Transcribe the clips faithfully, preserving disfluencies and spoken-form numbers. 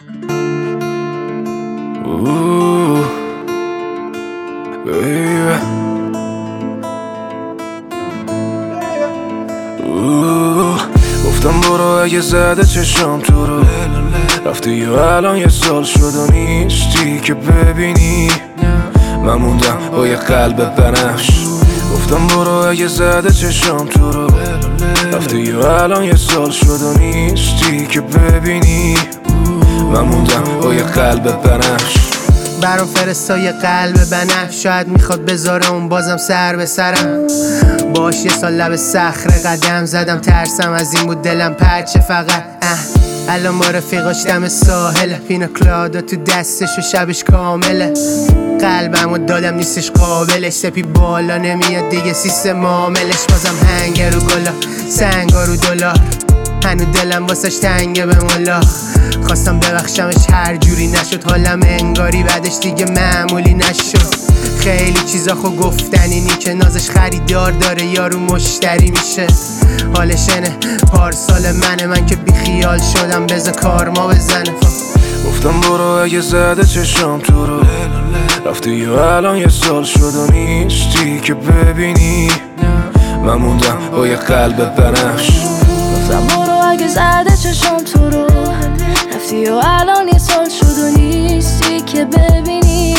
Ooh, baby. Ooh. گفتم برو اگه زده چشم تو رو رفتی و الان یه سال شد و نیستی که ببینی من موندم با یه قلب بنفش. گفتم برو اگه زده چشم تو رو رفتی و الان یه سال شد و نیستی که ببینی من موندم با یه قلب بنفش. برام فرستا یه قلب بنفش، شاید میخواد بذاره اون بازم سر به سرم. باش یه سال لب صخره قدم زدم، ترسم از این بود دلم پرچه فقط. اه الان با رفیقاش دم ساحل، پینا کلادا تو دستش و شبش کامله. قلبم و دادم نیستش قابلش، سپی بالا نمیاد دیگه سیستم معاملش. بازم هنگه رو گلا سنگا رو دلار، هنو دلم واسش تنگه به مولا. خواستم ببخشمش هر جوری نشد، حالم انگاری بعدش دیگه معمولی نشد. خیلی چیزا خو گفتنی نی که نازش خریدار داره یارو مشتری میشه. حالش اینه پارسال منه، من که بیخیال شدم بذار کار ما بزنه. گفتم برو اگه زده چشم تو رو رفتی و الان یه سال شد و نیستی که ببینی من موندم با یه قلب بنفش. گفتم برو اگه زده چشم تو رو رفتی و الان یه سال شد و نیستی که ببینی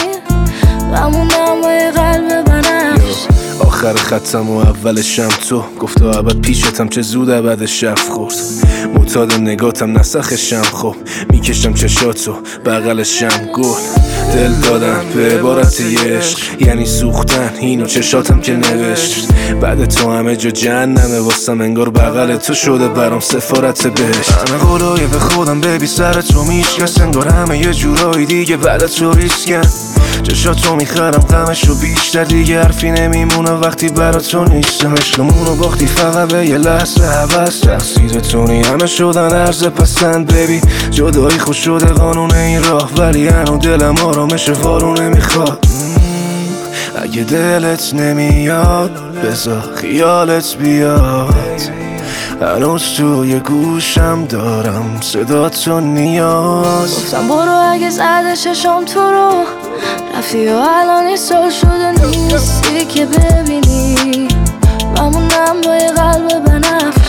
من موندم با یه قلب بنفش. آخر خطم و اولشم تو گفت و عبد پیشتم چه زود عبد شب خورد. معتاد نگاتم نسخشم خب میکشم چشاتو بغلشم گل. دل دادم به عبارت عشق یعنی سوختن اینو چشاتم که نوشت. بعد تو همه جا جهنمه واسم، انگار بغل تو شده برام سفارت بهشت. همه قولای به خودم ببی سر تو میشکست، انگار همه یه جورایی دیگه بعد تو ریسکن. چشاتو میخرم غمشو بیشتر، دیگه حرفی نمیمونه وقتی برا تو نیستم. عشقمونو باختی فقط به یه لحظه هوس، تقصیر تونی همه شدن عرض پسند. ببی جدایی خوش شده قانون این راه، ولی هنو دلم آرامش وارونه میخواد. اگه دلت نمیاد بذار خیالت بیاد، هنوز توی گوشم دارم صدا تو نیاز. گفتم برو اگه زده چشم تو رو رفتی و الان یه سال شده نیستی که ببینی من موندم با یه قلب بنفش.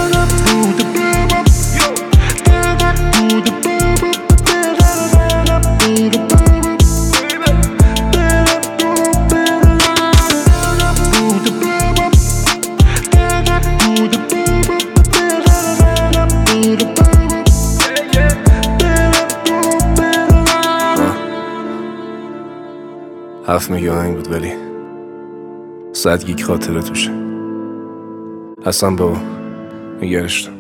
هفت میگه آهنگ بود ولی صد گیگ خاطره توشه. حسن بابا نگرش دار.